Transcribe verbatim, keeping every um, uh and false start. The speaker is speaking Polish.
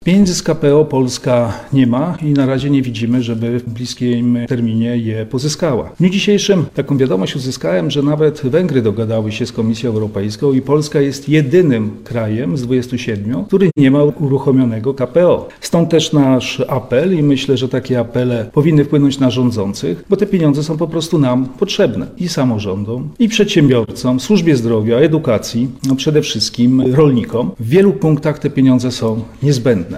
Pieniędzy z K P O Polska nie ma i na razie nie widzimy, żeby w bliskim terminie je pozyskała. W dniu dzisiejszym taką wiadomość uzyskałem, że nawet Węgry dogadały się z Komisją Europejską i Polska jest jedynym krajem z dwudziestu siedmiu, który nie ma uruchomionego K P O. Stąd też nasz apel i myślę, że takie apele powinny wpłynąć na rządzących, bo te pieniądze są po prostu nam potrzebne i samorządom, i przedsiębiorcom, służbie zdrowia, edukacji, no przede wszystkim rolnikom. W wielu punktach te pieniądze są niezbędne.